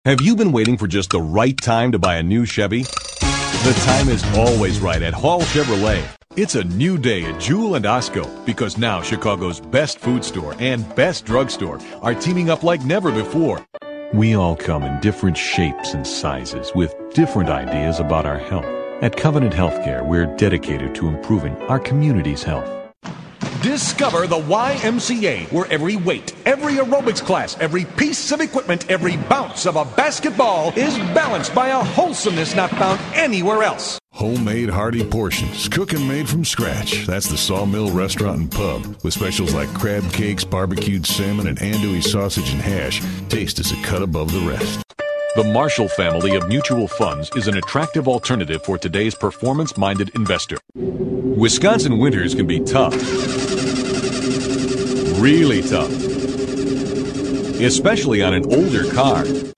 Have you been waiting for just the right time to buy a new Chevy? The time is always right at Hall Chevrolet. It's a new day at Jewel and Osco because now Chicago's best food store and best drugstore are teaming up like never before. We all come in different shapes and sizes with different ideas about our health. At Covenant Healthcare, we're dedicated to improving our community's health. Discover the YMCA, where every weight, every aerobics class, every piece of equipment, every bounce of a basketball is balanced by a wholesomeness not found anywhere else. Homemade hearty portions, cooking made from scratch. That's the Sawmill Restaurant and Pub, with specials like crab cakes, barbecued salmon, and andouille sausage and hash. Taste is a cut above the rest. The Marshall family of mutual funds is an attractive alternative for today's performance-minded investor. Wisconsin winters can be tough. Really tough. Especially on an older car.